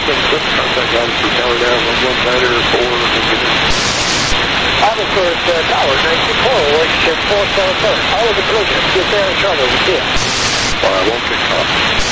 Quick contact on for tower down, 119 or 4. Officer at tower 94, relationship 477. All of the collision. Get there and charter. We see it. I won't get caught.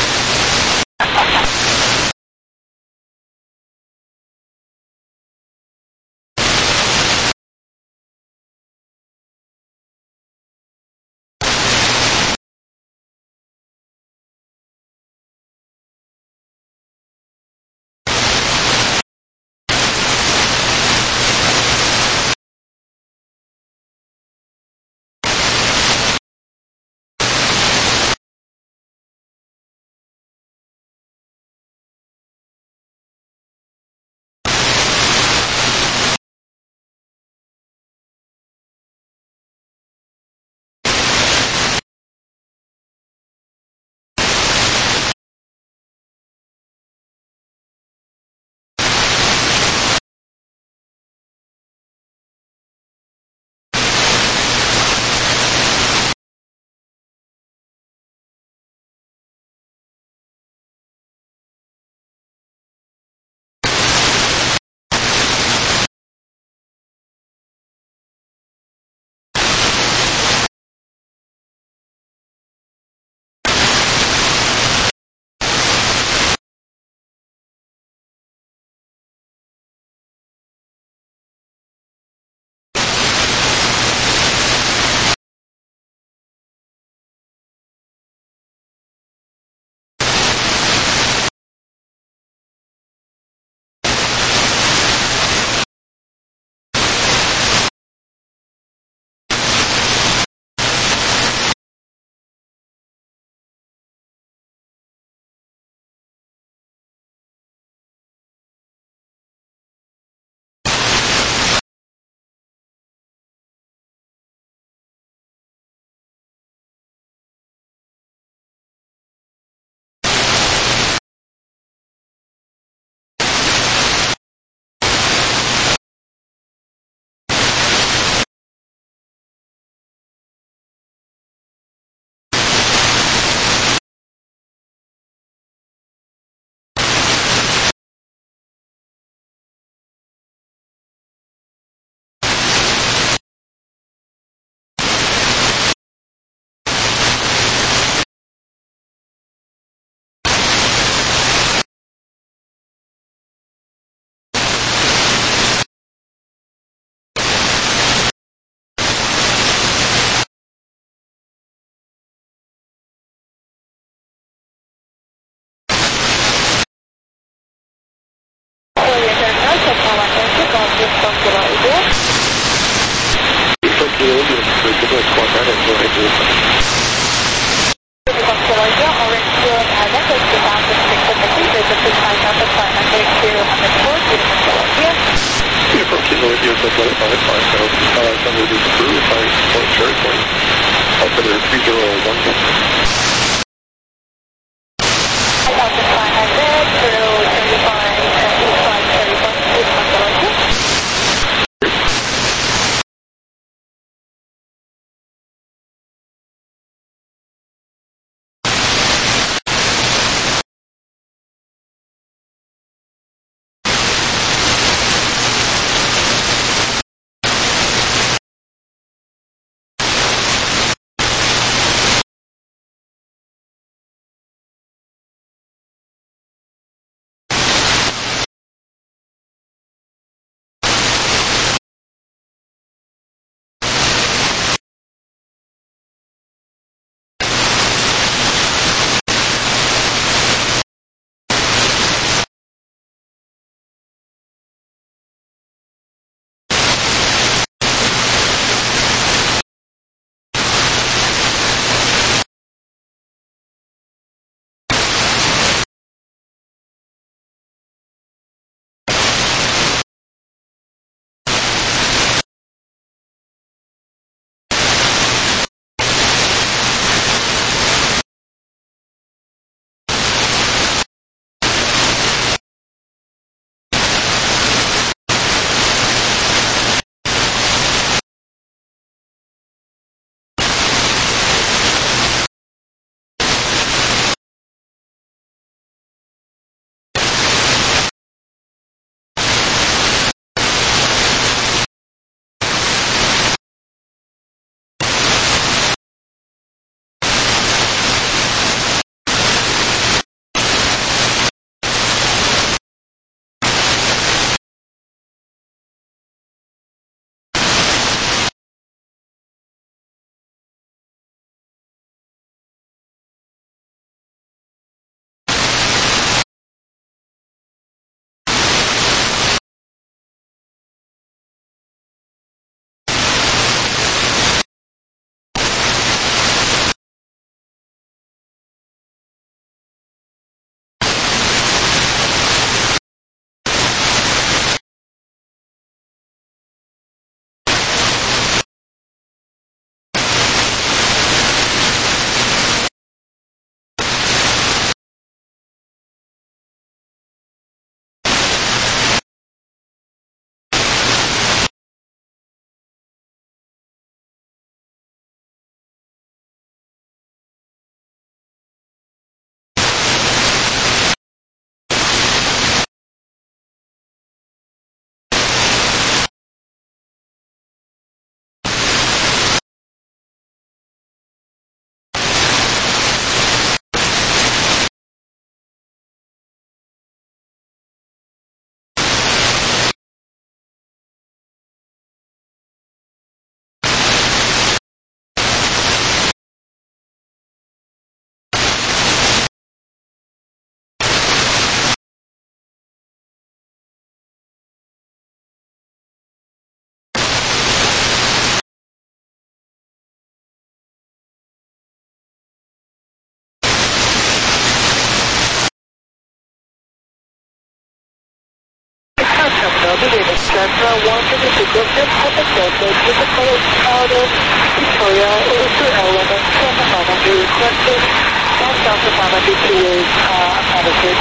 Beginning Cessna 152 Griffin, Public Delta, Typical out of Victoria, Ulster Element, Santa Ana, be requested, and Delta Papa DPA attitude.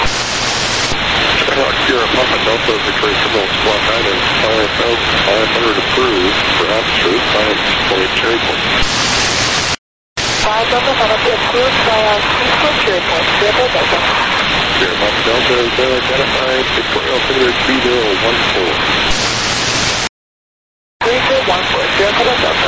Sierra Papa Delta Victoria Signal Squad 9 is 5,500 approved for altitude, 5 point cherry point. 5 Delta Papa approved by our 6 point cherry point, Sierra Delta. Sierra Papa Delta has been identified, Victoria Altimeter 3014. 3014, Sierra Papa Delta.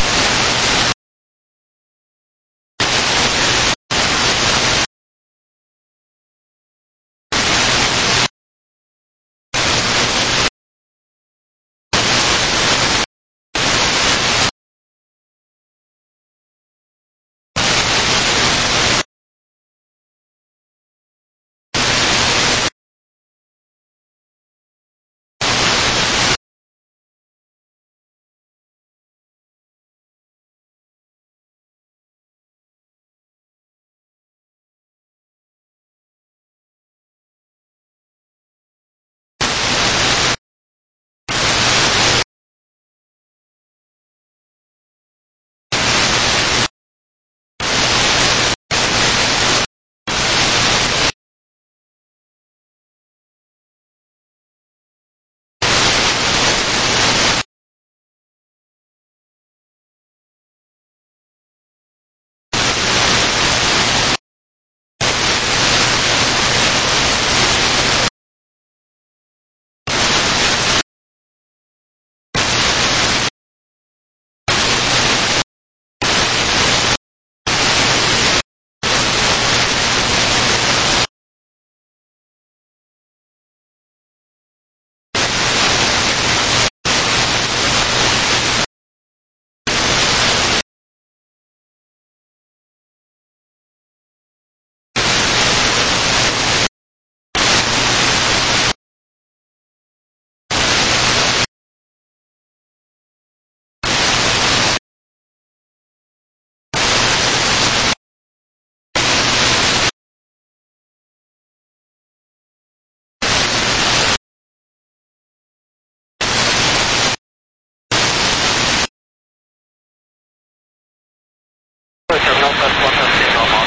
Terminal Plus 100, normal,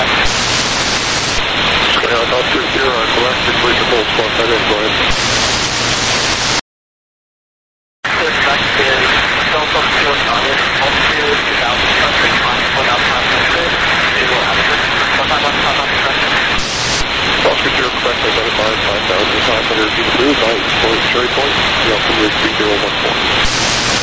Square Delta 0, correct, Victoria Signal Squad 9 is going. Next is Delta 2 August, altitude 2,000 country, climb 1,500, visual altitude, 1,500. Oscar Sierra Quebec identified 5,500 feet approved, 9 point cherry point, the altimeter 3014.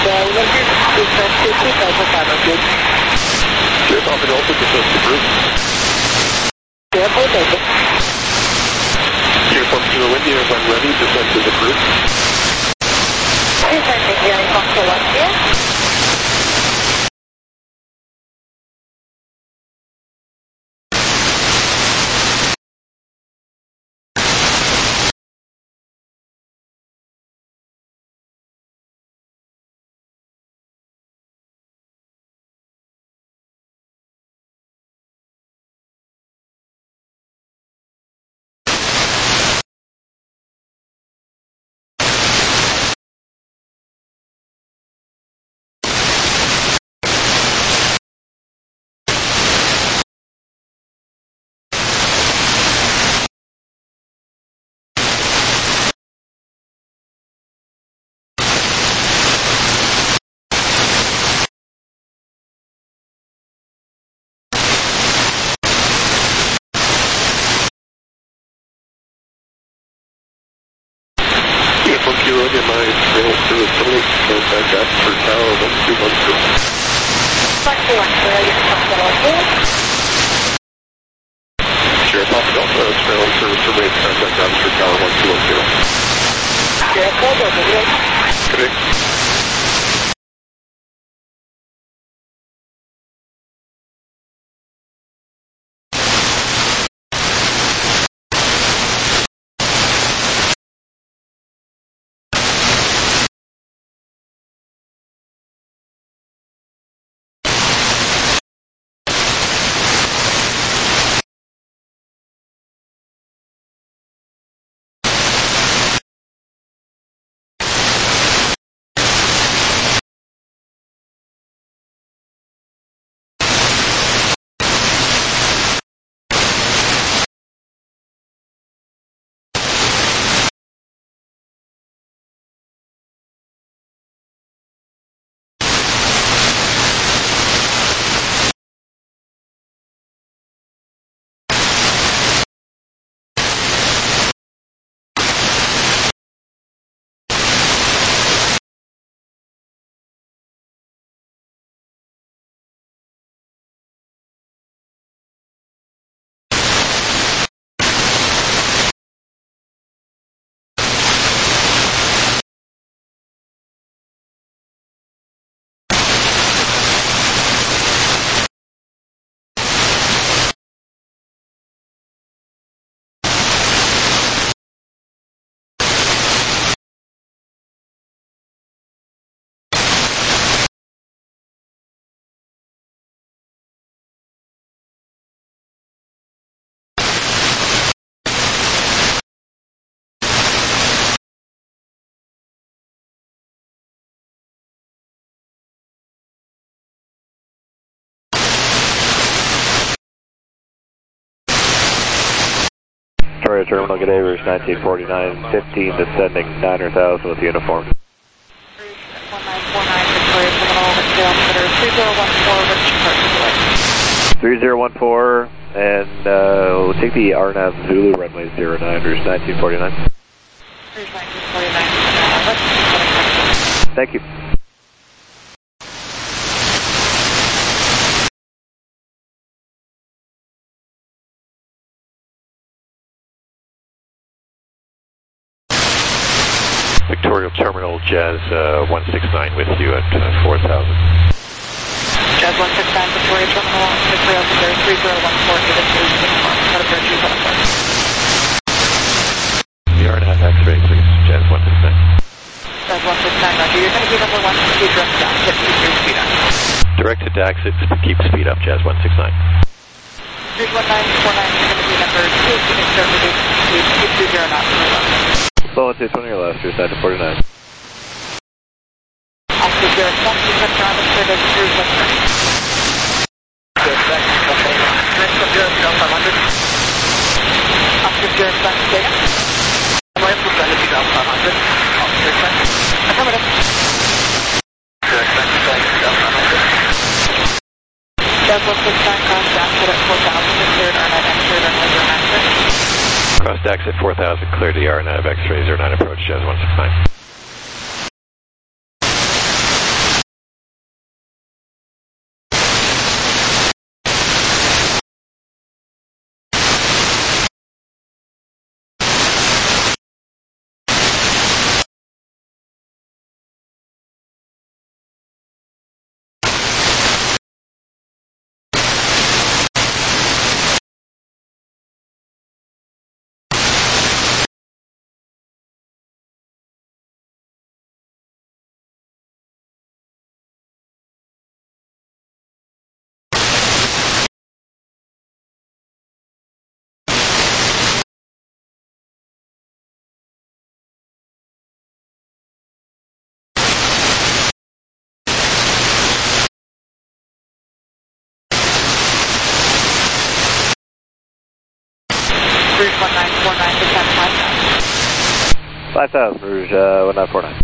London, descend to 2,500. Sierra Papa Delta, descend to group. Sierra Papa Delta. Sierra Papa Kilo India, when ready, descend to the group. Descending Sierra Papa India. From Kilo India, my rail service totally contact Oxford Tower 1212. 1212, you can talk about it. Sierra Papa Delta, rail service remains contact Oxford Tower 1210. Sierra Papa Delta, Correct. Victoria Terminal, good day, Rouge 1949, 15 descending 9,000 with uniform. 1949 Victoria Terminal, altimeter 3014, 3014, which and we'll take the RNAV Zulu runway 09, Rouge 1949. Rouge 1949, Thank you. Victoria Terminal, Jazz 169 with you at 4,000. Jazz 169 Victoria Terminal, Victoria altimeter 3014, give us Rouge uniform, out of Rouge 114. The RNAV X-ray, please, Jazz 169. Jazz 169, Roger. You're going to be number 1 to direct down, keep your speed up. Direct to Daxit, keep speed up, Jazz 169. Rouge 1949 is going to be number 2, so you can start reducing speed, keep 20 knots per left. Slow on 220 your left, Rouge 1949. Oscar 0, next you touch around the service, Rouge 130. Good, thanks. Okay. Direct from 0 to 500. Oscar 0, thanks, Dana. I'm right from 0 to 500. Oscar 10. Affirmative. Direct, thanks, Dana, 500. Jazz 169, cross Daxit at 4,000, declared RNAV X-ray, runway 09. Cross Daxit 4,000, clear the RNAV X-ray 09 approach, Jazz 169. Rouge 1949, descend 5,000. 5,000, Rouge 1949.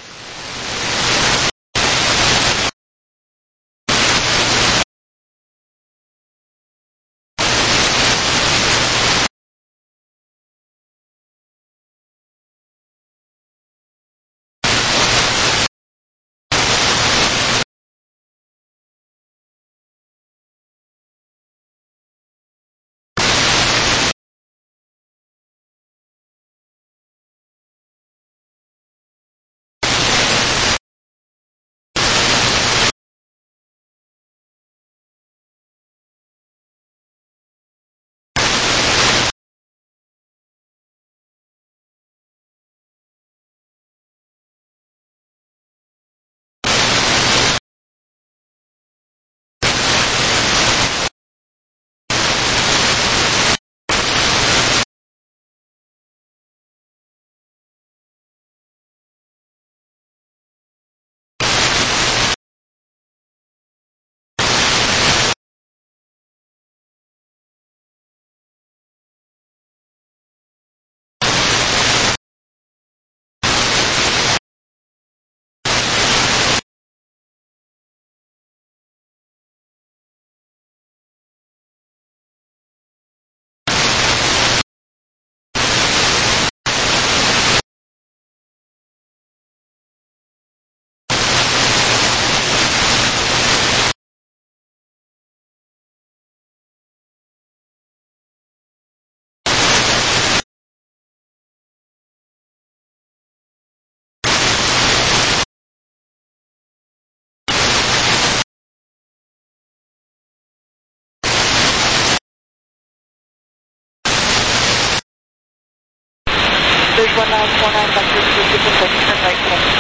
Rouge 1949, back to the turn right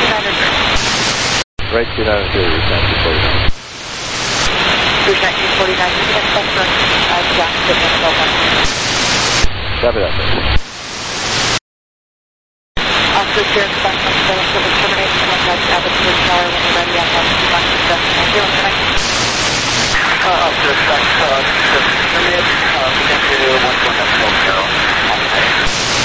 29 Right 29 Rouge 1949. Rouge 1949, you can expect for Jack Signal 12. Copy that, sir. Officer clearance back on 7 service terminate, contact Abbotsford Tower when you're ready on 121 Officer back terminate, begin to 119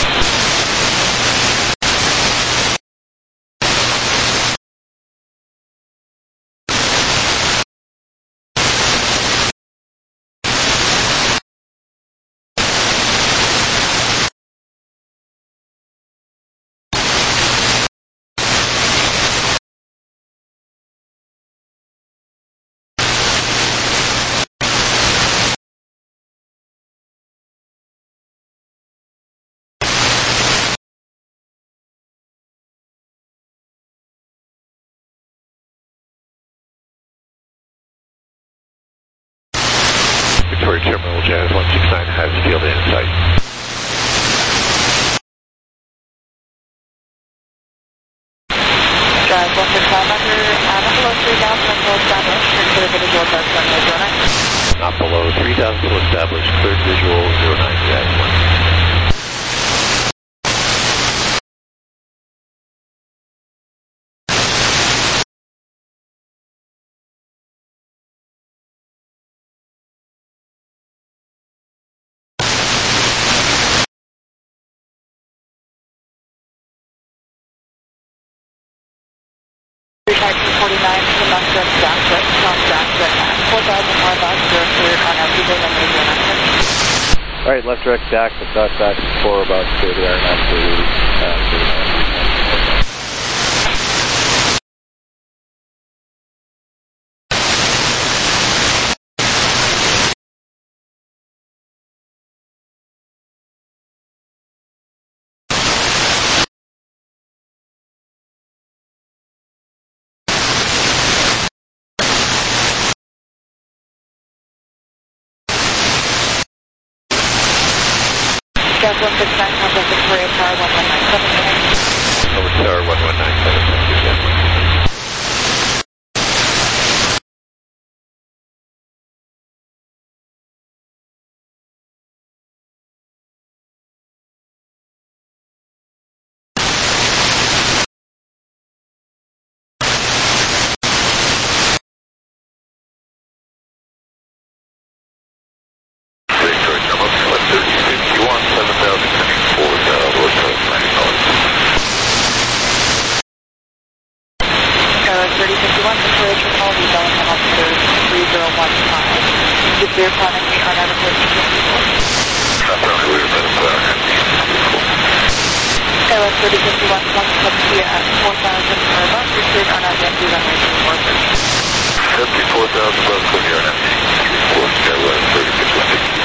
Victoria Terminal Jazz 169 has field in sight. Jazz 169 under, not below 3,000 until established, clear for visual dark runway 09. Not below 3,000 will establish, cleared visual 09 Jazz 1. Rouge 1949, conduct direct Jackson, South Jackson, 4,000 northbound, clear on Altigo runway 09. Alright, left direct back to South Jackson 4, about 30 RNF to 39. Jazz 169, contact Victoria Tower 1197. Over Tower 1197, thank you, Jazz 169. Victoria Terminal 3051, 7 3051, 170 at 4,000 per month, return on identity runway 24. 54,000 bucks when you're on empty. 34 Skyway 3051.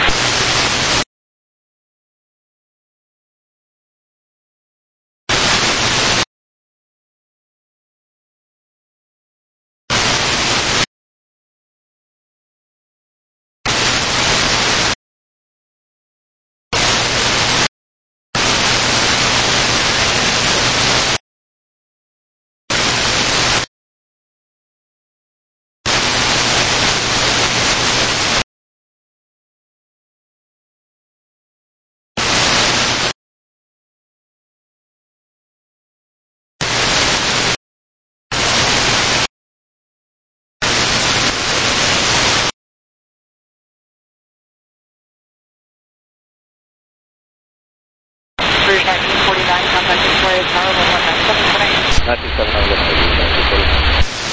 Bridge 1949, contact Victoria Tower 11778. 927,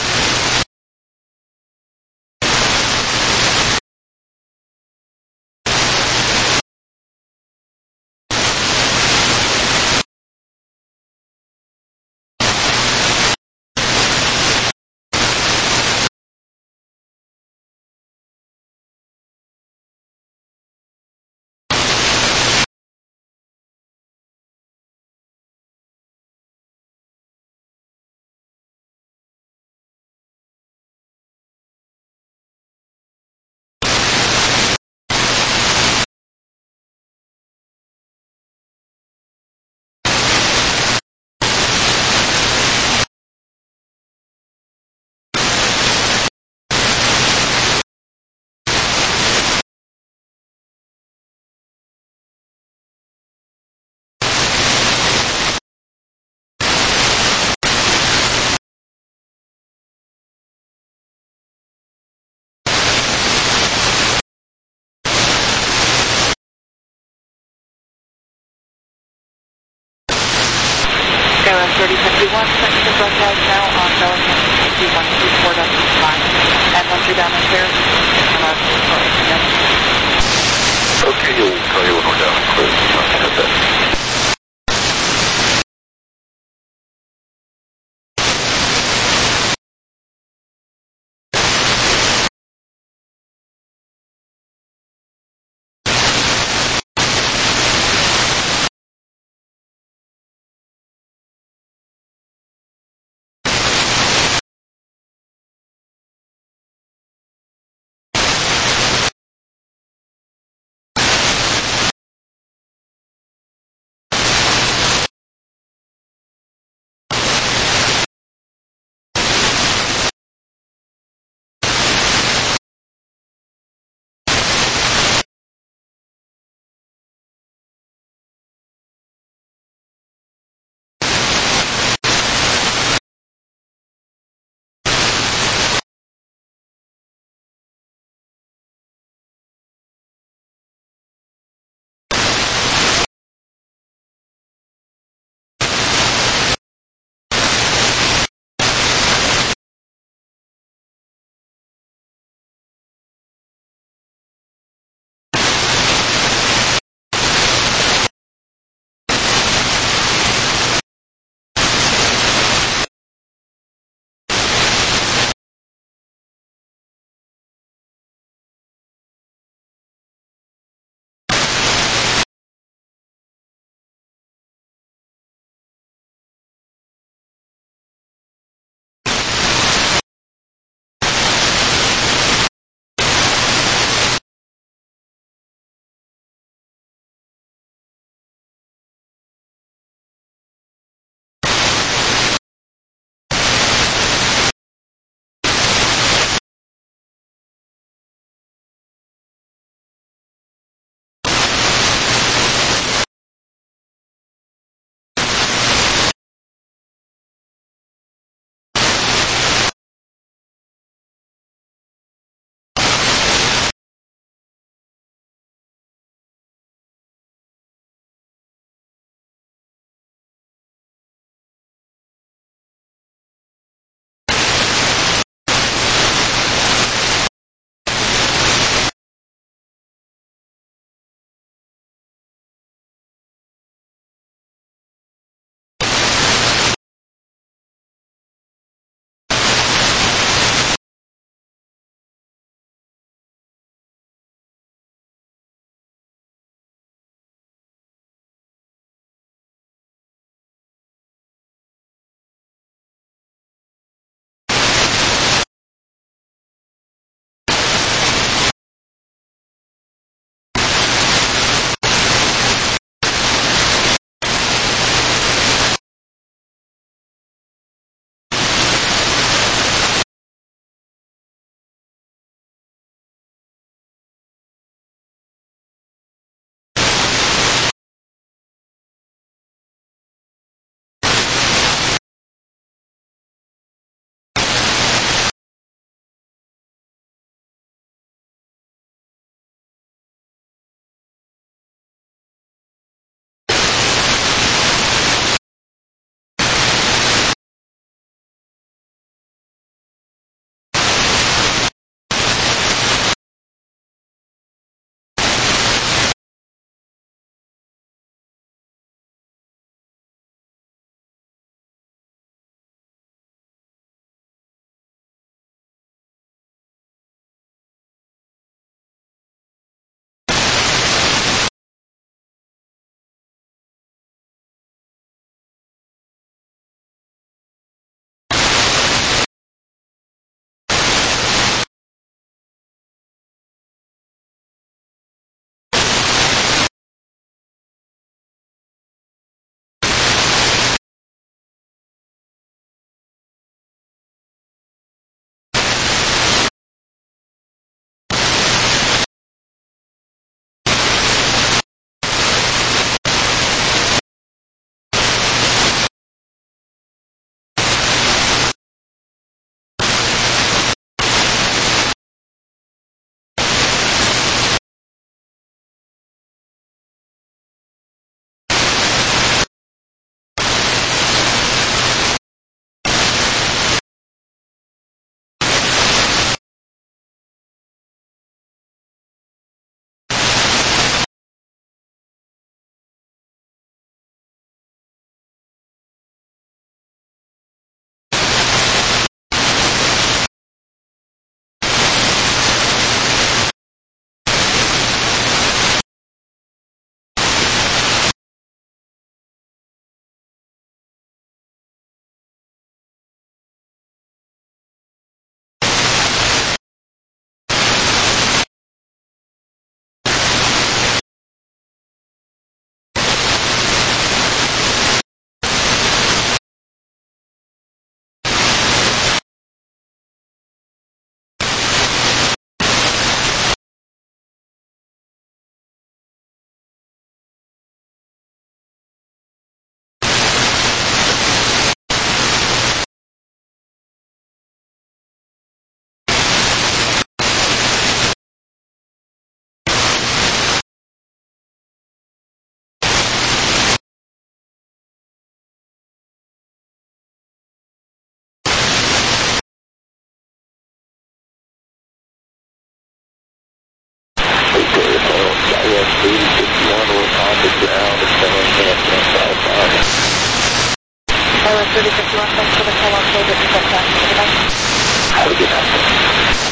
Skyway 3051, second broadcast now on Bellingham 5124.5. And once you're down the stairs, come out to the front. Okay, you'll tell you when we're down and clear. Hit that. 51, thanks for the call on board. Have a good night.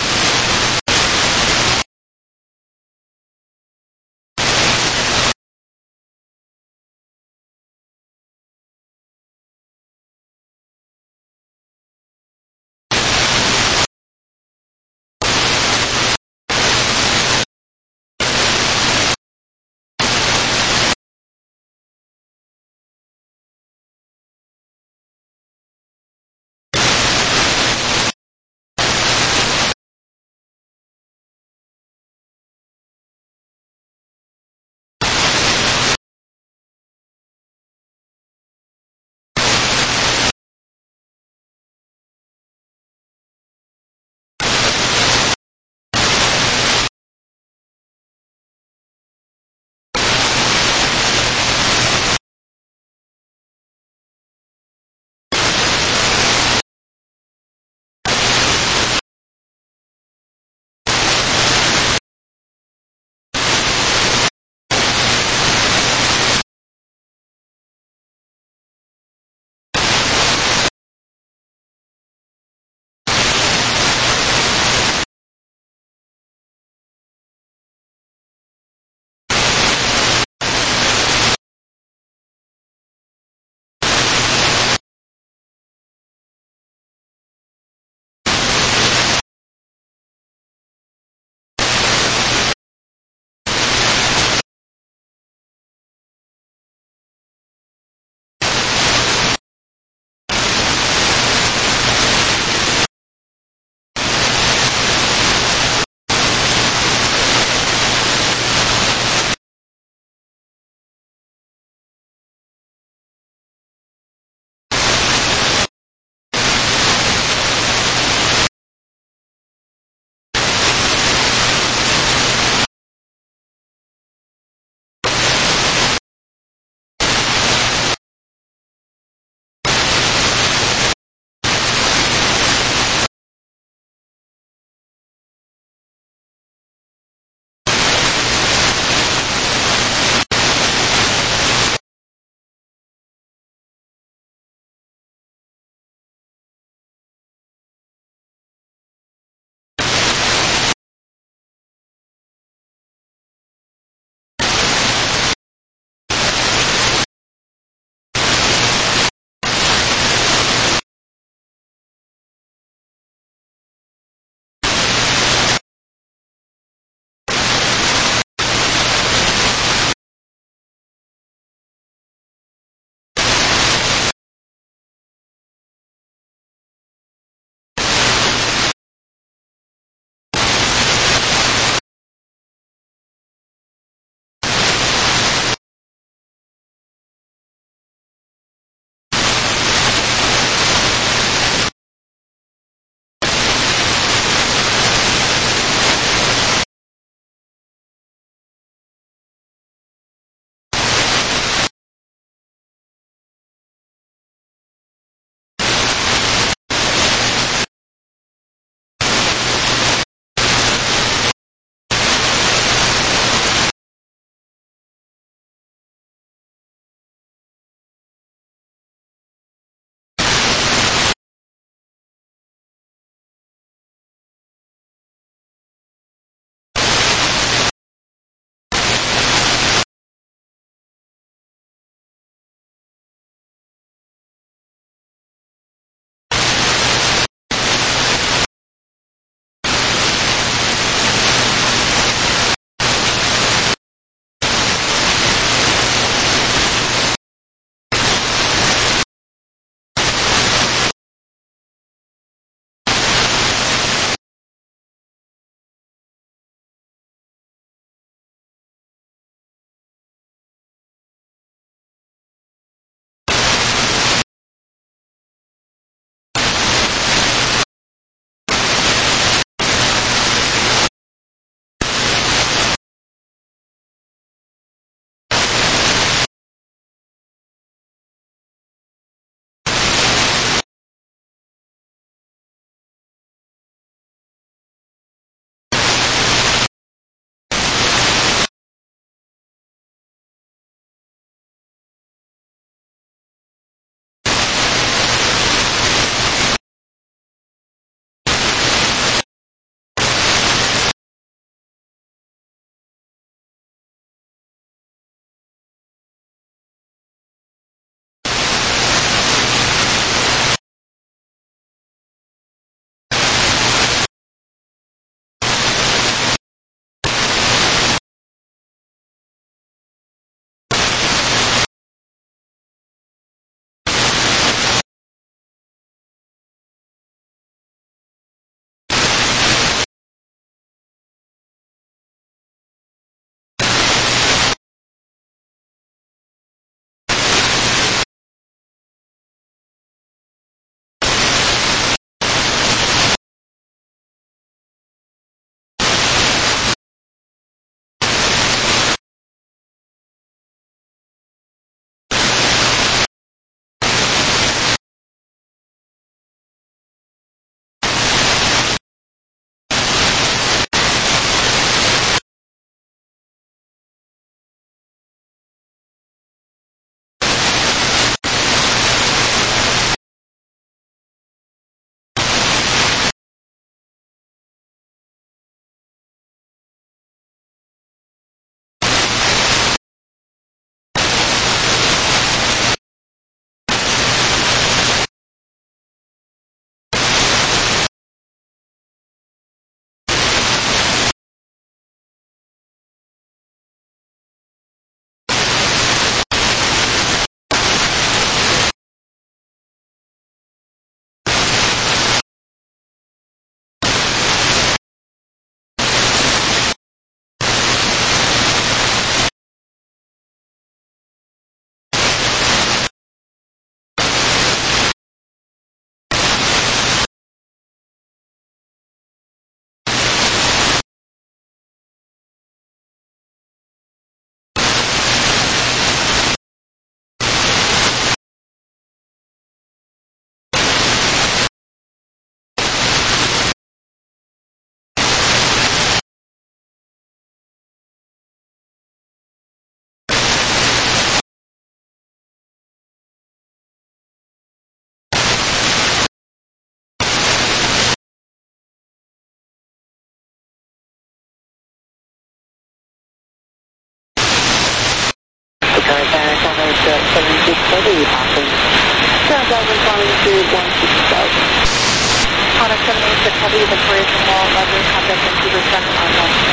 630 passing. 7,000 climbing to 160,000. Contact 786 Heavy, Victoria Small, Roger, contact Vancouver Center on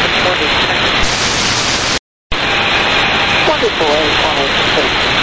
640. Wonderful, and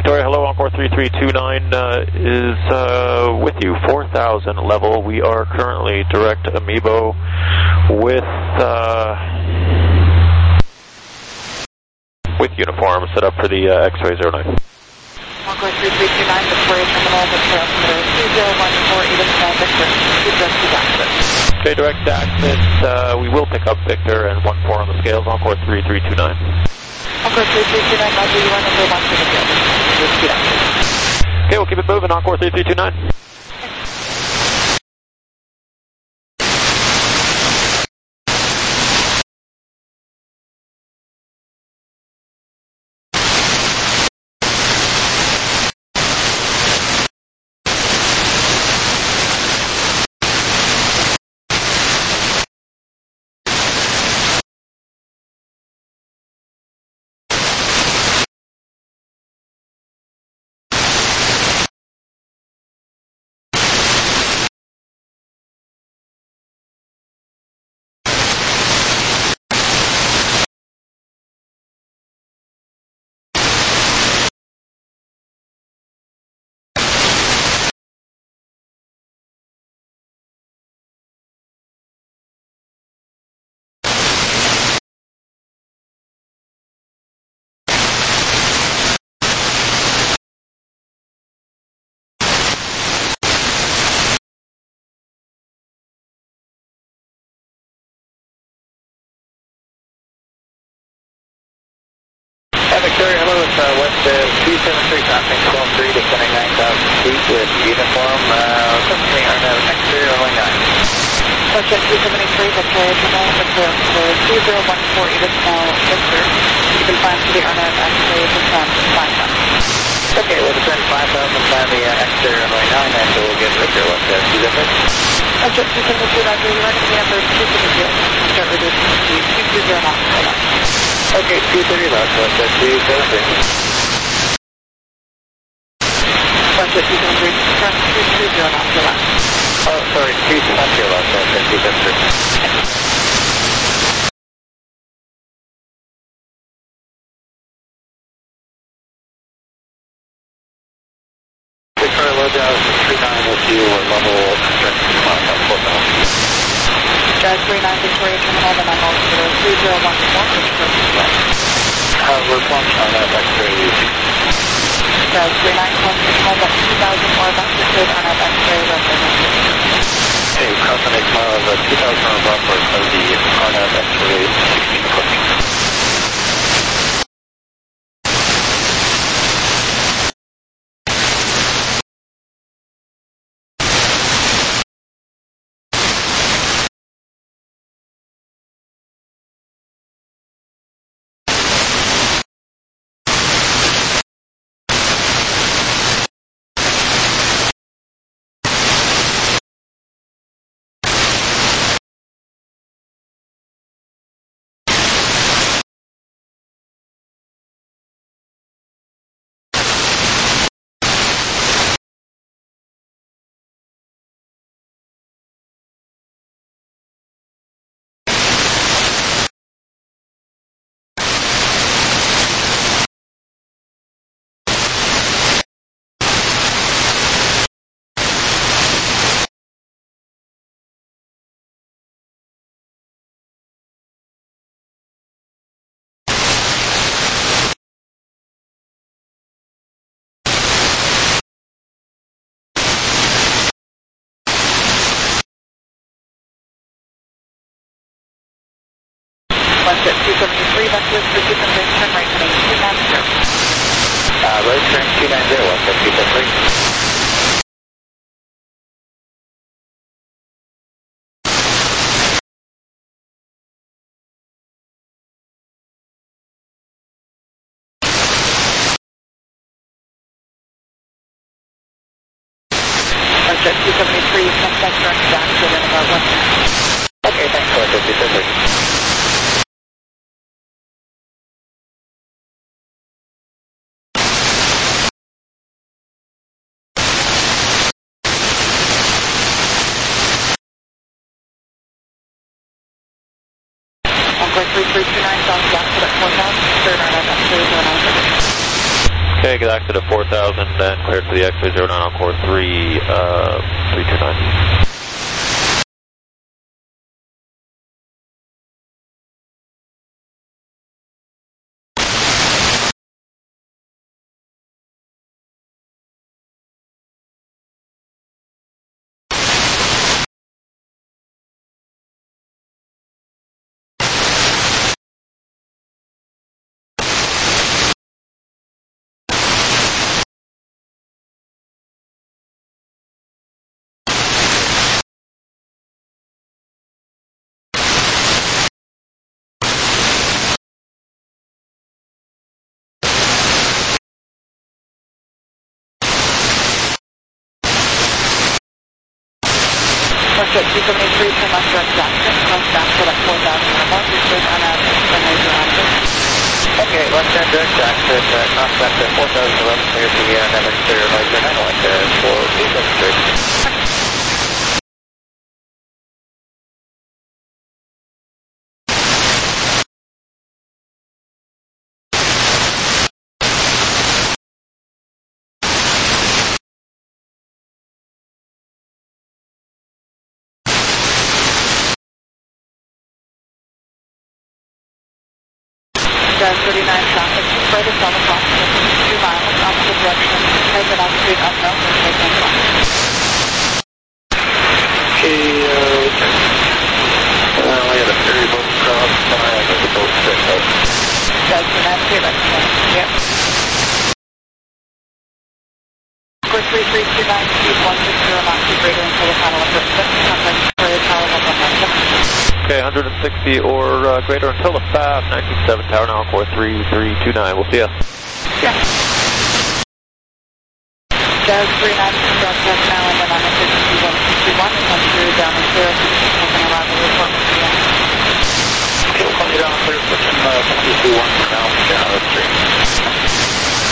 Victoria, hello, Encore 3329 is with you, 4,000 level. We are currently direct Amoeba with uniform set up for the X-ray 09. Encore 3329, Victoria Terminal, the transmitter 2014, Edith Sky Victor, direct to Daxit. Okay, direct to Daxit. We will pick up Victor and 1-4 on the scales, Encore 3329. Encore 3329, Roger, you are number 1 for the field. Okay, we'll keep it moving, Encore 3329. Victoria, hello, it's West 273 passing 12-3 descending 9,000 feet with uniform, approximately RNAV X-ray 09. Subject 273, Victoria Terminal, Victoria 2014, Edith Sky Victor. You can climb to the RNAV X-ray to descend 5,000. Okay, we'll descend 5,000, climb the X-ray 09, and we'll get Victor, West 273. Subject 273, Roger, you are going to be number 2 for the field. Start reducing speed 220 knots per hour. Okay, 230 left, West 273. Subject 273, front 220 knots per hour. Oh, sorry, 220 left, West 273. Victoria, low Jazz 39 with you, level strength 4,000. Jazz 39, Victoria Terminal, the 9 altimeter 2014, which is We're plunged on that X-ray. Jazz 39, Climb Terminal, that 2,000 more back to code on that X-ray represented. Okay, crossing a mile of 2,000 on buffer of the RNAV X-ray 16 approaching. At 273, vectors for 200, turn right heading 290. Right turn 290, West 273. Subject 273, suspect direct to Daxit in about 1 minute. Okay, thanks, West 273. Encore 3329, south Daxit at 4,000, third RNAV X-ray 09. Okay, get exit at 4,000 and cleared for the X-ray 09 Encore 329. Market 273 from left direct Jackson, comes back to like 4,000 or more, you should on a major answer. Okay, left turn direct Jackson, cross back to 4,011, clear to the Nevin clear, laser 901 for 873. Jazz 39 traffic, further south approximately 2 miles, opposite direction, has an altitude unknown, taking left. Okay, we had a ferry boat cross by the boat set up. Jazz 39, that's yep. Score 3329, speed 160, not too greater until the final approach. Contact for the tower level momentum. Okay, 160 or greater until the FAB 197 Tower now Encore 3329. We'll see ya. Yeah. Jazz 39, broadcast now and then on the 51, and once you're down and clear, looking around the report with you. Okay, we'll call you down clear, pushing 52-1 for now, down the street.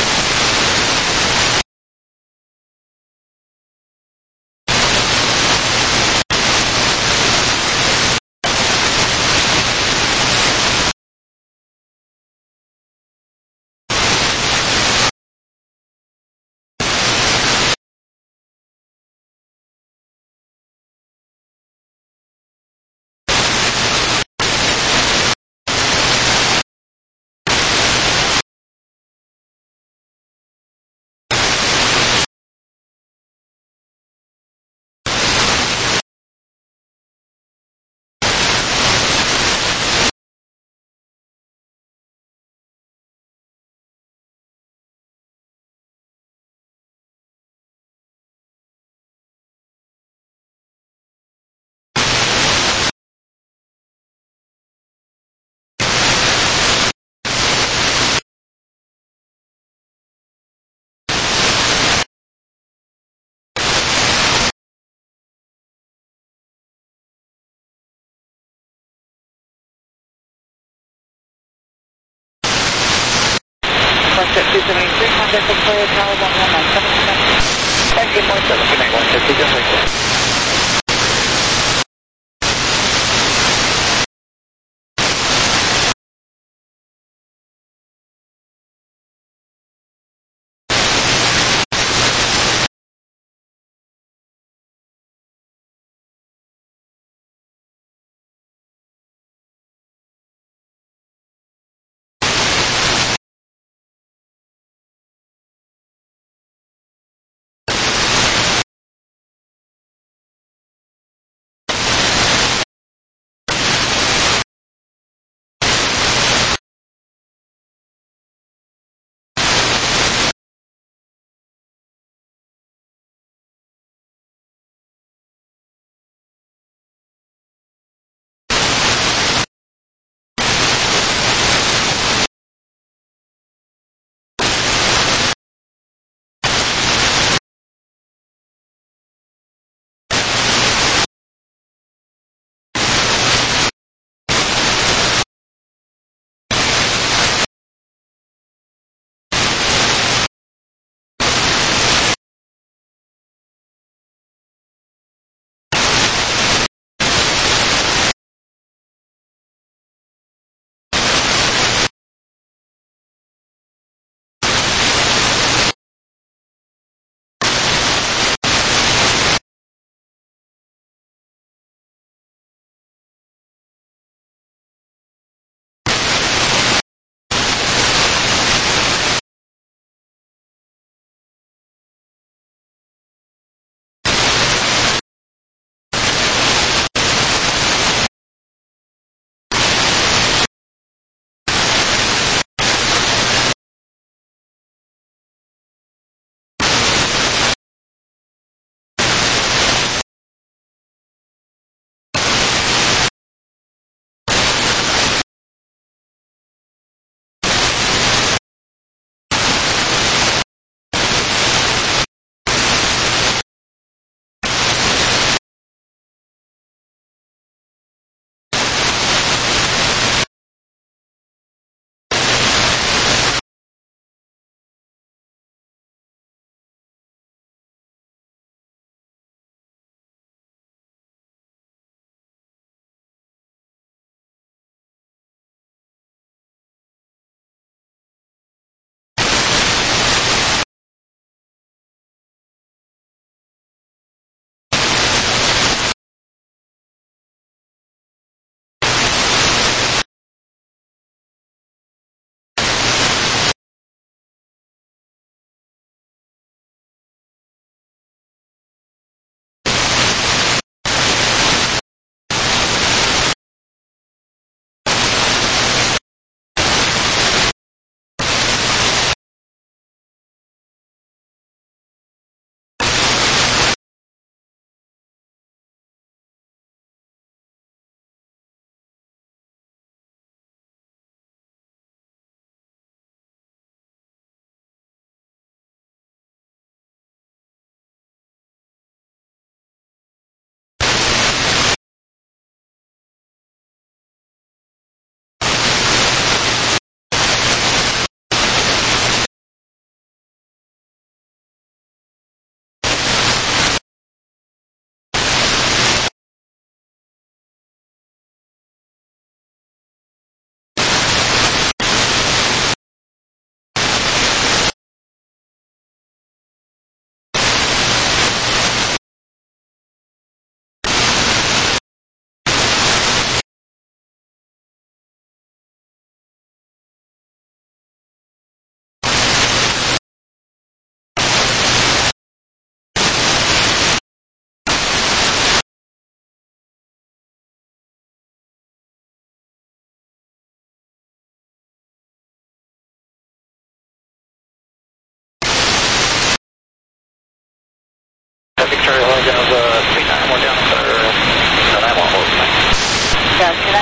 Market 273, contact Victoria Tower 119. Thank you, 170, 150,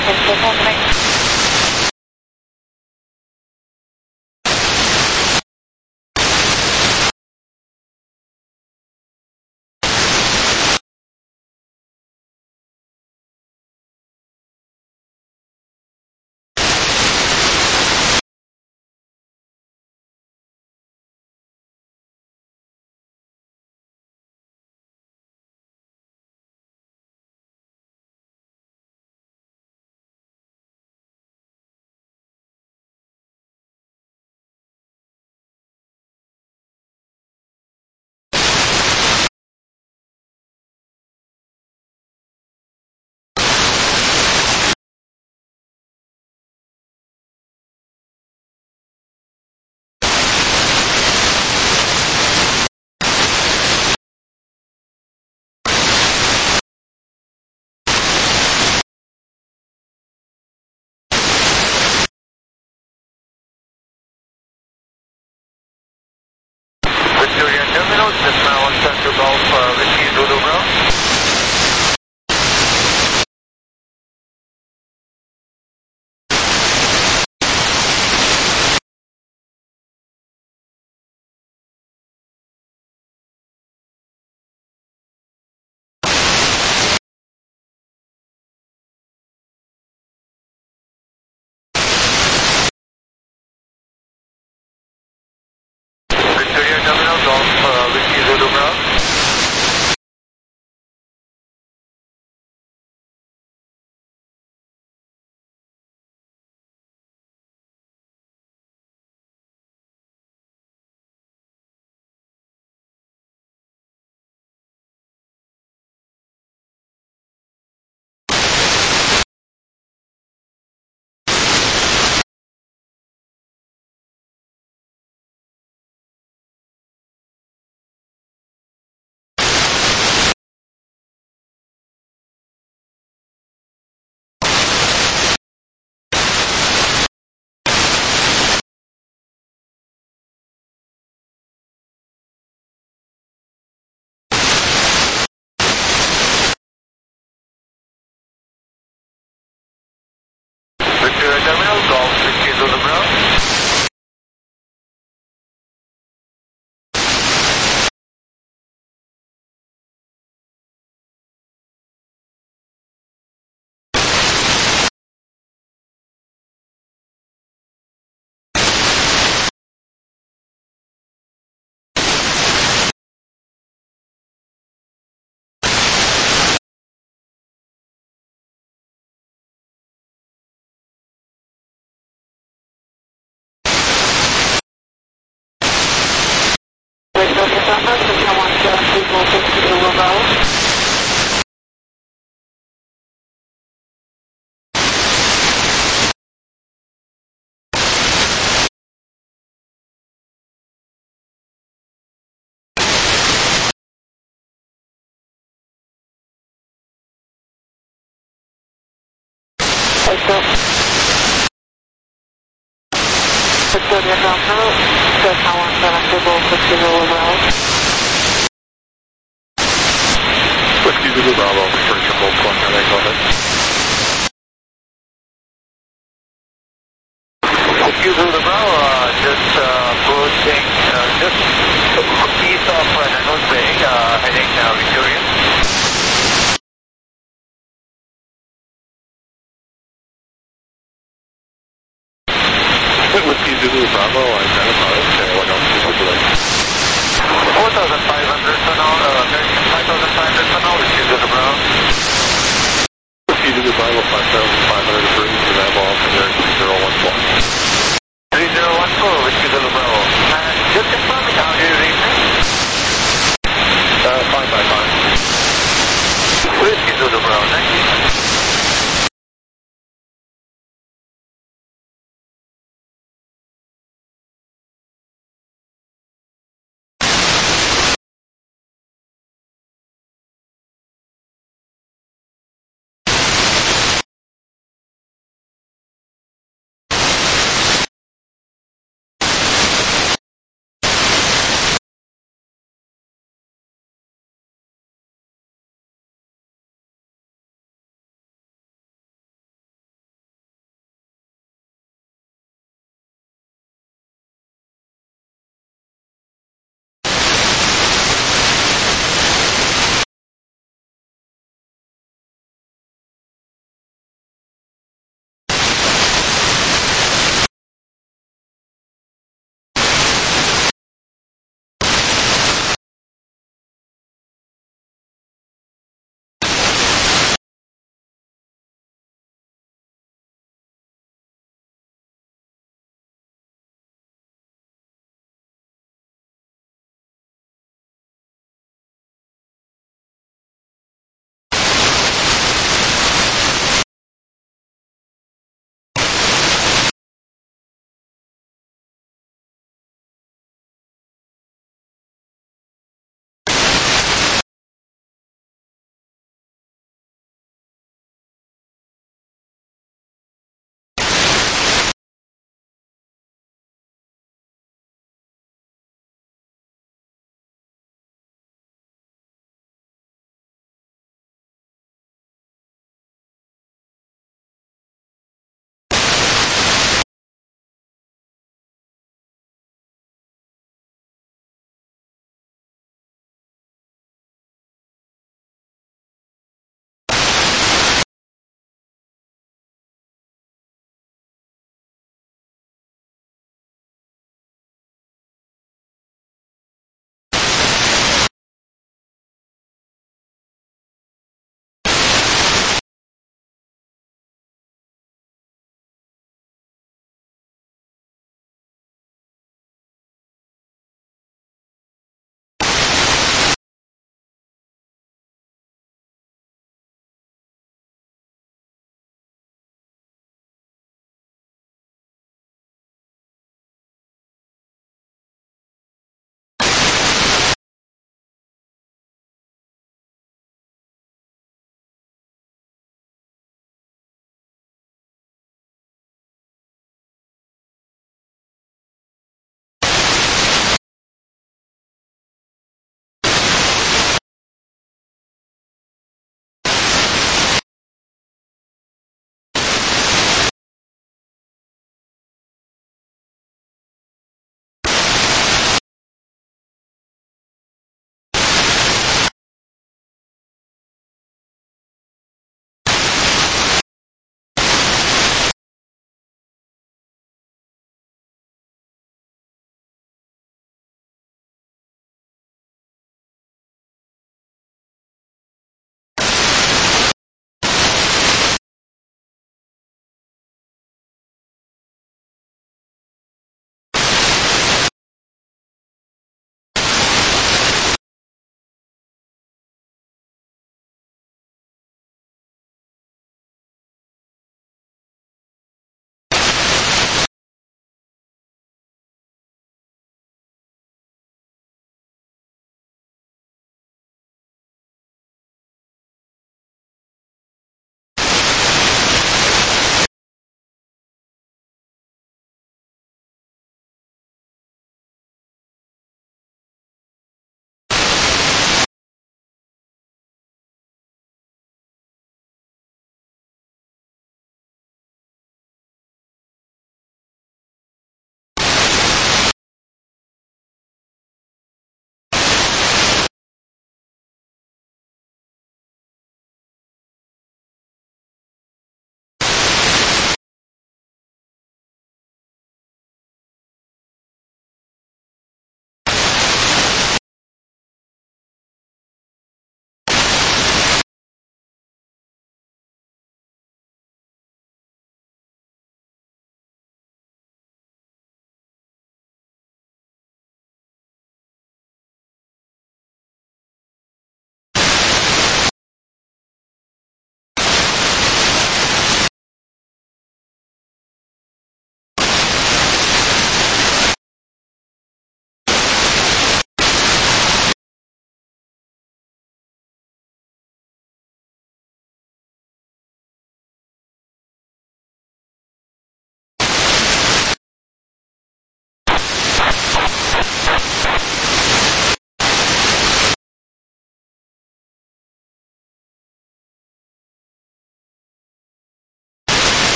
thanks for happening. Victoria Terminal, just now on Center Golf, Whiskey Zulu Bravo. Victoria Terminal, Golf, Whiskey Zulu Bravo. Victoria Terminal, Golf, Whiskey Zulu Bravo. Victoria Bravo, Delta 170, Whiskey Zulu Bravo. Whiskey Zulu Bravo, Victoria Triple, go ahead. Whiskey Zulu Bravo, just approaching, just east of Nanos Bay, heading Victoria. Whiskey Zulu Bravo, identified. Okay, what else is it? 4,500 for now, American 5,500 for now, Whiskey Zulu Bravo. Whiskey Zulu Bravo, 5,500 degrees, and I'm off American 014. 3014, Whiskey Zulu Bravo. And just confirming how you read me. 5 by 5. Whiskey Zulu Bravo, thank you.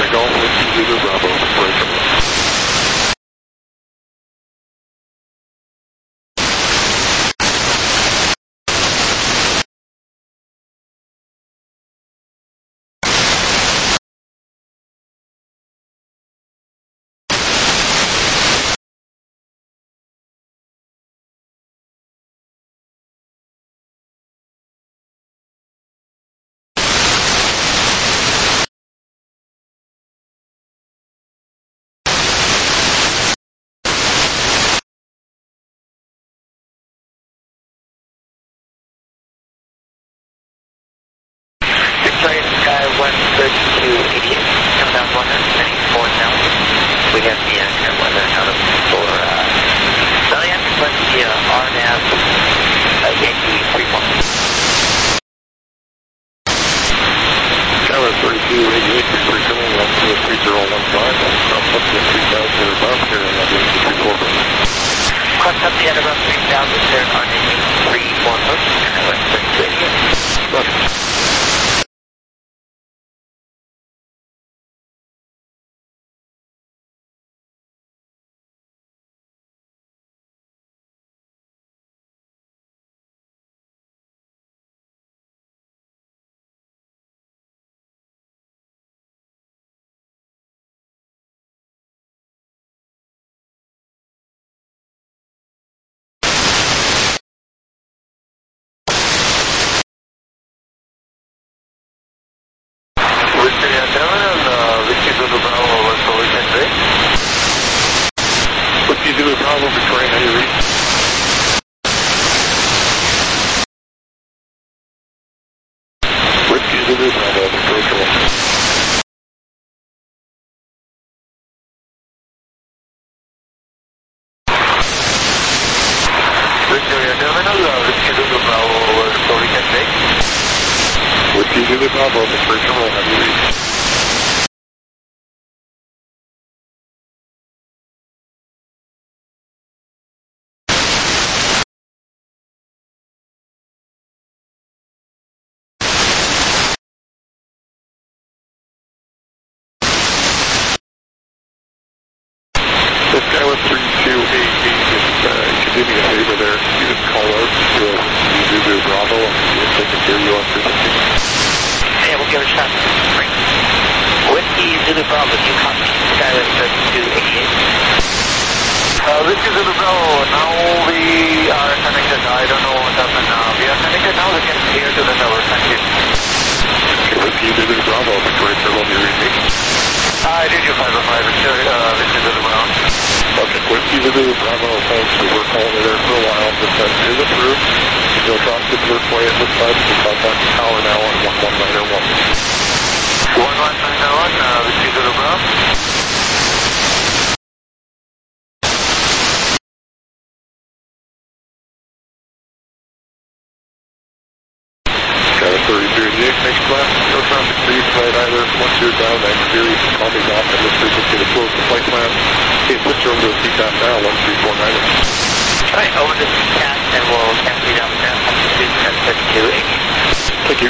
China Golf, Whiskey Zulu Bravo, approachable. Victoria Sky 13288, come down 194,000. We have the current weather out of for Stallion, plus the RNAV Yankee 31. Tower 3288, recircling up to 3015, cross up to 3000 or above here in the 34. Cross up the above 3000 there on RNAV 34, and I went 3288. Roger. Whiskey Zulu Bravo, Victoria, how do you read? Whiskey Zulu Bravo, approachable. Victoria Terminal, Whiskey Zulu Bravo, sorry, can take. Whiskey Zulu Bravo, approachable, how do you read? This guy was 3288, just, you could do me a favor there. You just call out to Zulu Bravo and see if they can hear you on frequency. Yeah, we'll give it a shot. Right. Whiskey Zulu Bravo, do you copy? Skyway 3288. Whiskey Zulu Bravo, now we are connected. I don't know what's happened now. We are connected now, we can hear to the tower. Thank you. Okay, Whiskey Zulu Bravo, Victoria Turbo, do you read me? I did you 505, Whiskey Zulu Bravo. Okay, Whiskey Zulu Bravo, thanks. We were calling you there for a while. The test is approved. You'll drop the first way at this time. You contact the tower now on 11901. 11901, Whiskey Zulu Bravo. Got a 3388, next class. No traffic for you tonight either. Once you're down that clear, you can call me back on this frequency to close the flight plan. Okay, switch over to the CTAP now, 1349. Alright, over to the CTAP, and we'll cancel you down with that. Altitude 3288. Thank you.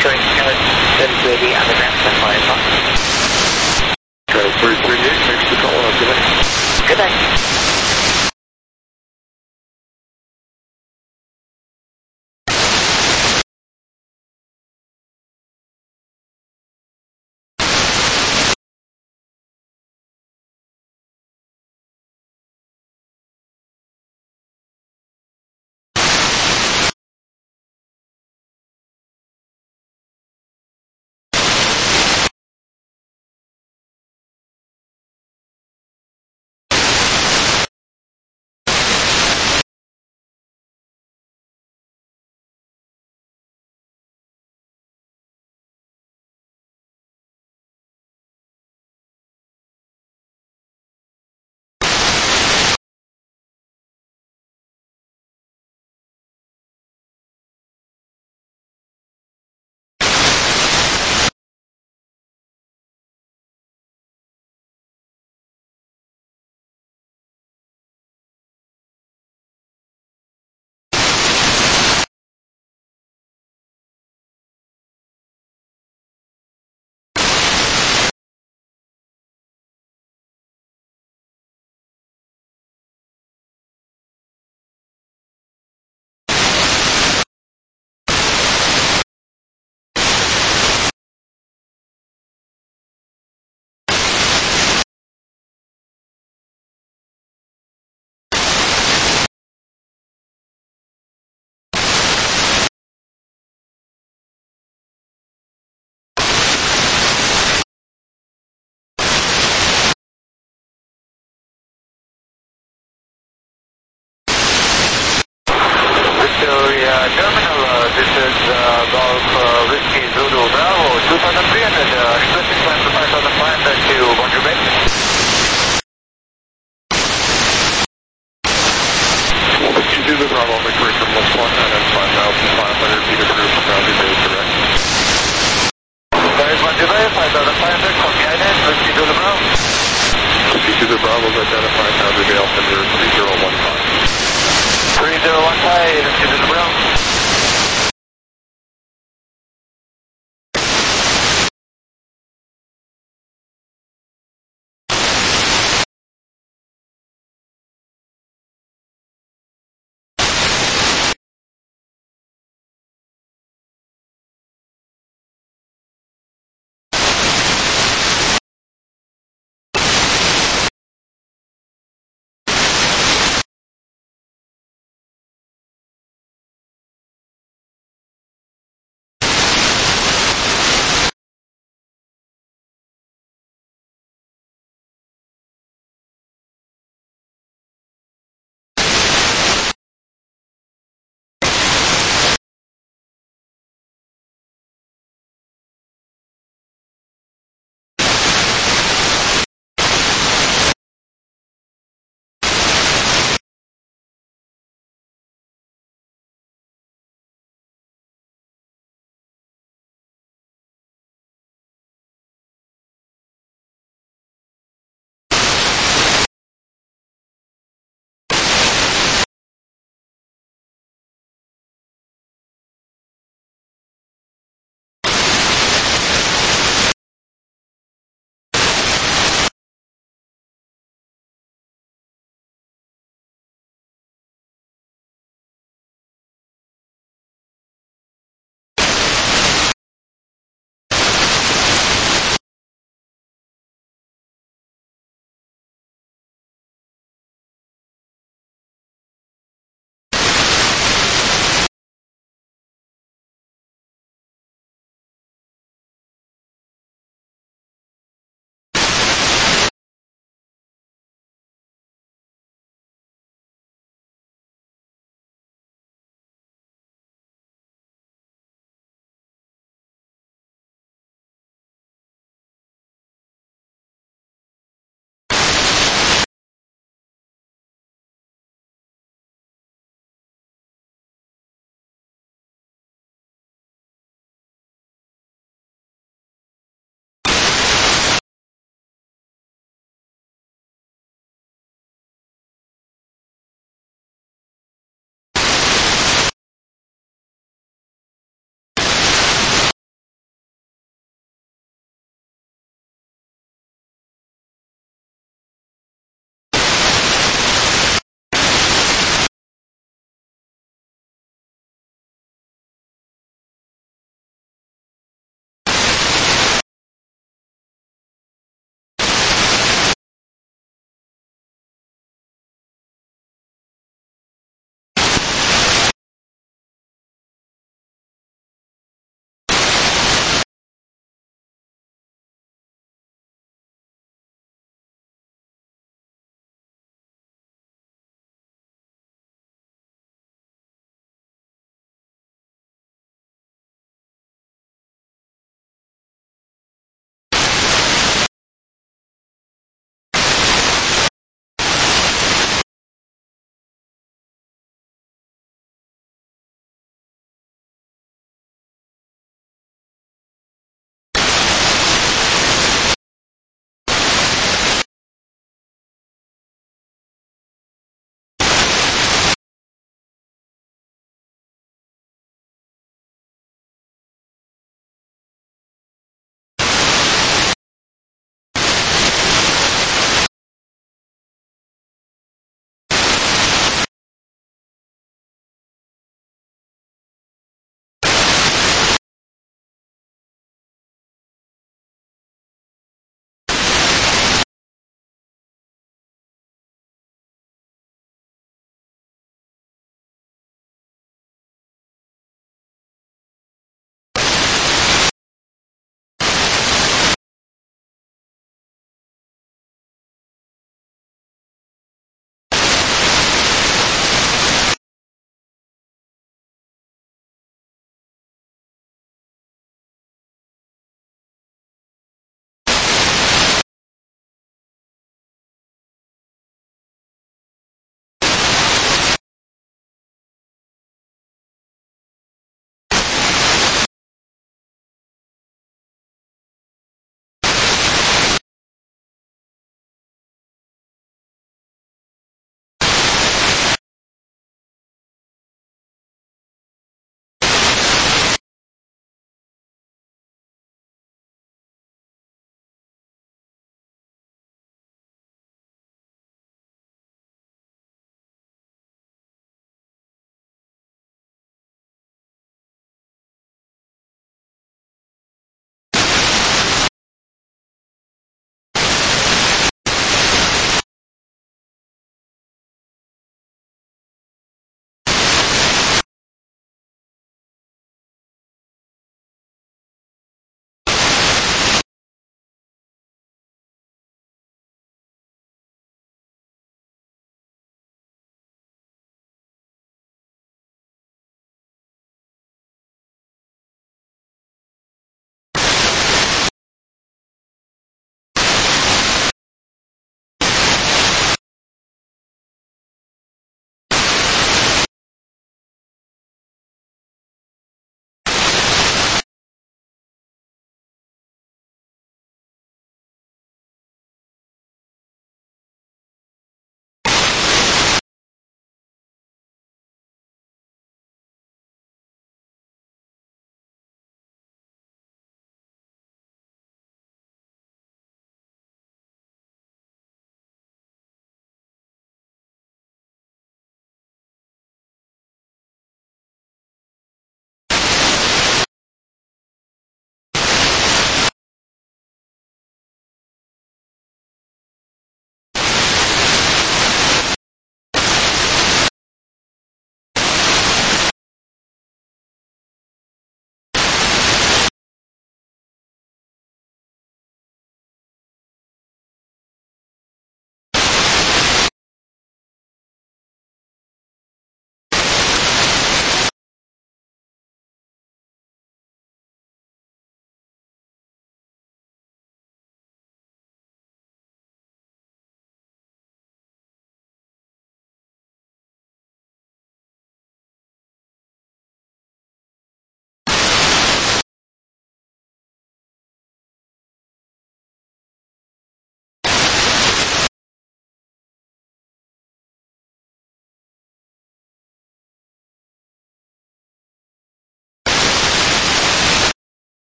Victoria Skyline 3280 on the ground, that's why I thought. Skyline 3288, thanks for calling up. Good night. Good night. Terminal, this is Golf Whiskey Zulu Bravo, 2300, requesting climb to 5500 to Boundary Bay. Whiskey Zulu Bravo, McRae from West Montana and 5,500 feet approved from Boundary Bay, direct. There's Boundary Bay, 5,500, copy INS, Whiskey Zulu Bravo. Whiskey Zulu Bravo is identified, Boundary Bay, altimeter 3015. 3015, Whiskey Zulu Bravo.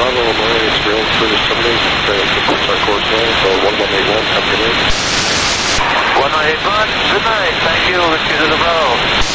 Bravo, Illinois, Israel, British 78, complete our course now, so 1181, have a good night. 1181, good night, thank you, Whiskey to the Bravo.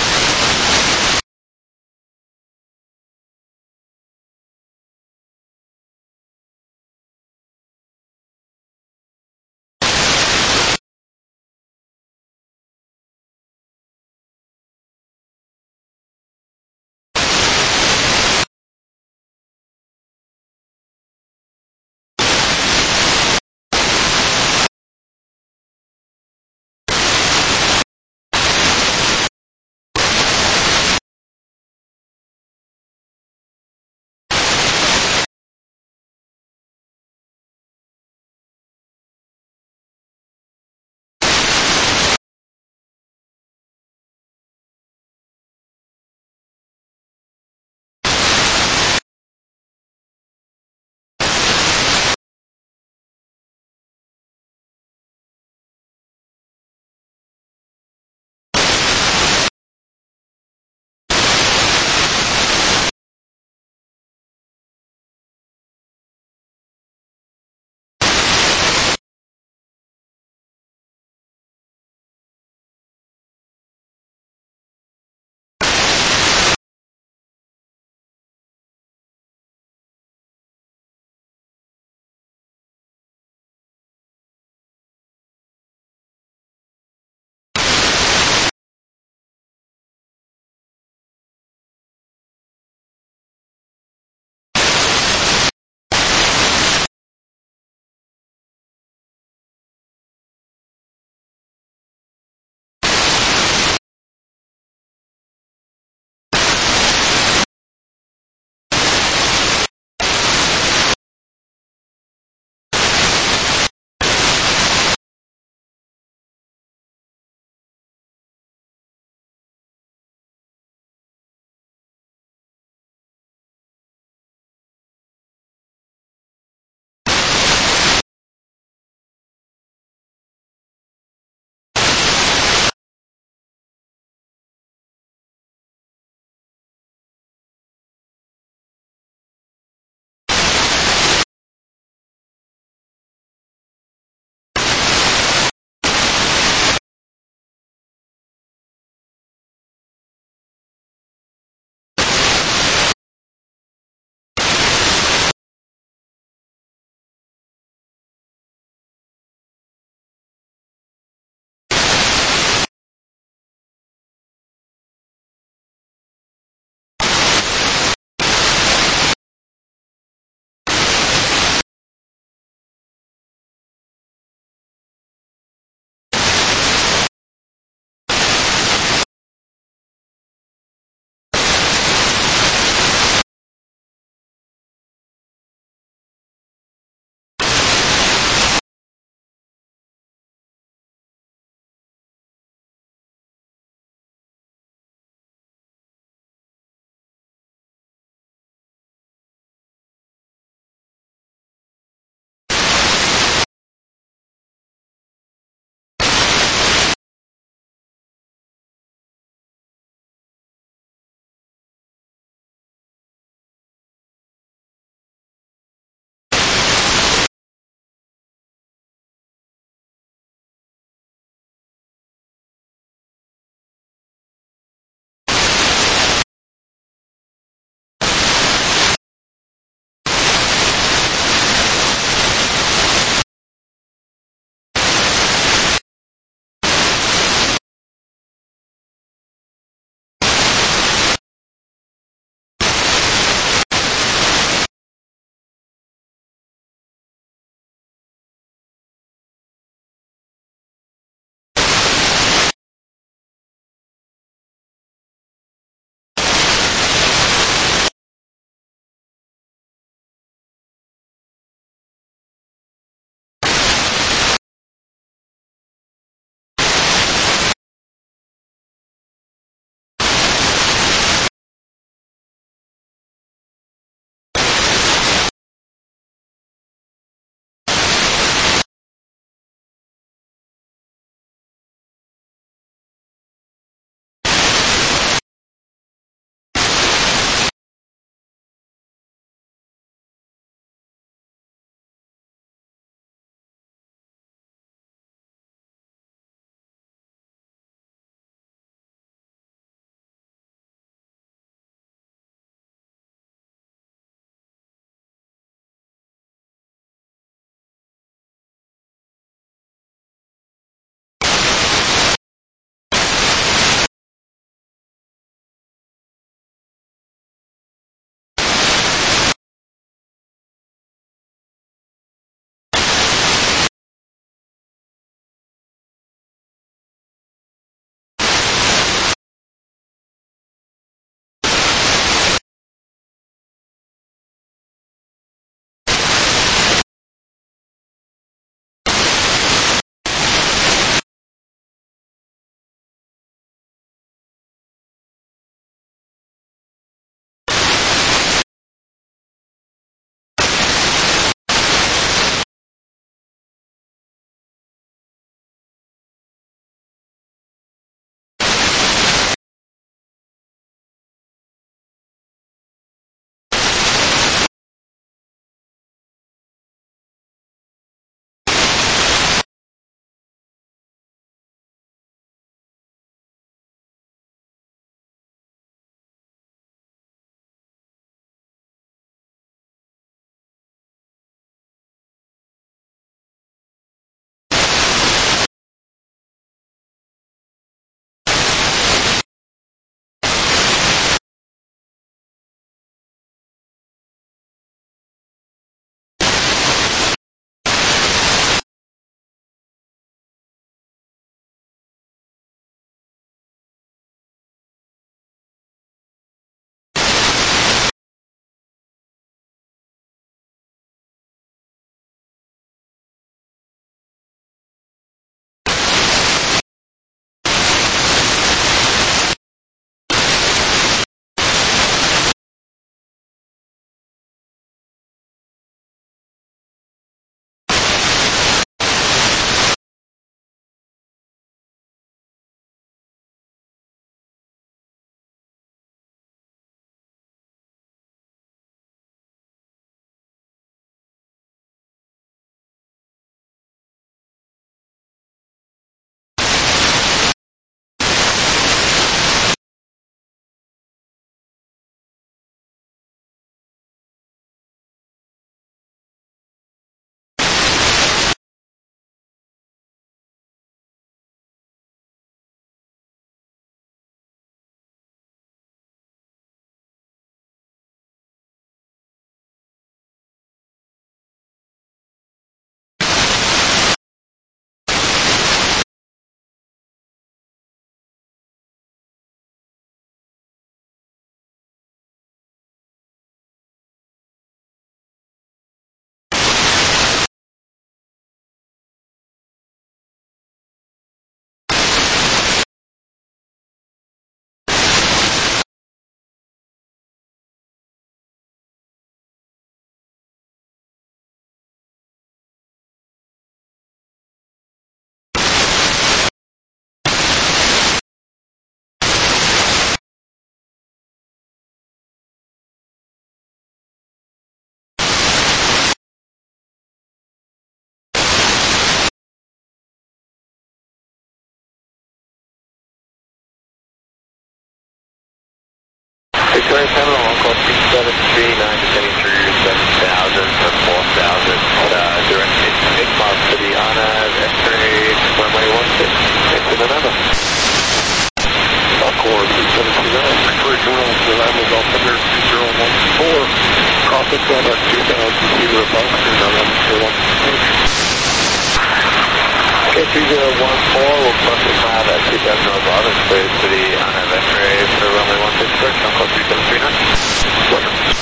we'll plus the cloud at 2000 North Auburn, space to the on-end X-ray for runway 16 square, come call 3739.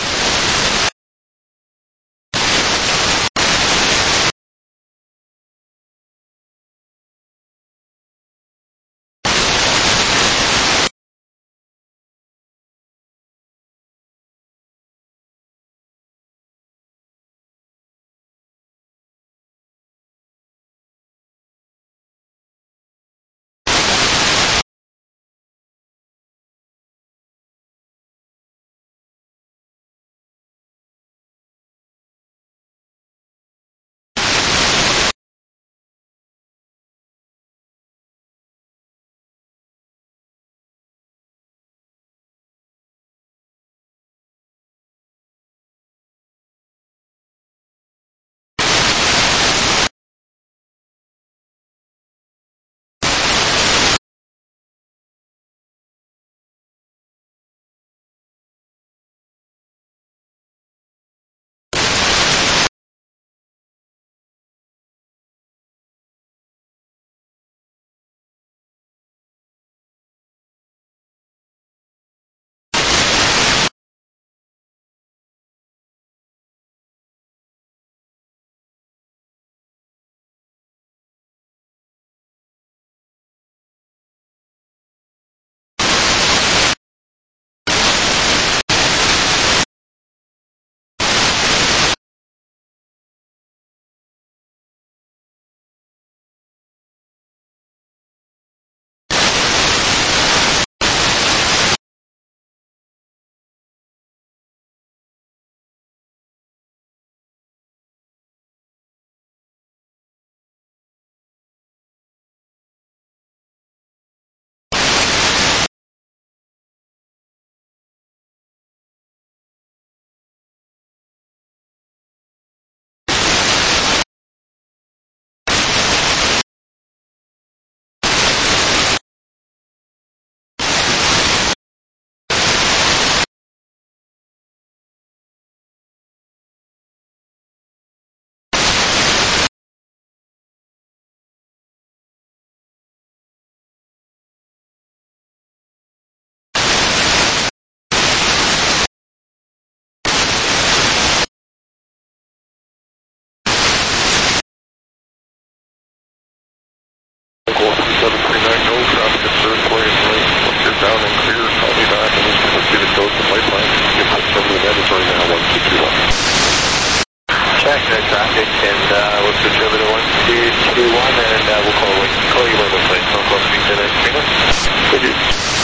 Traffic, and we'll switch over to 1221, and we'll call you when we're playing. Call 3739.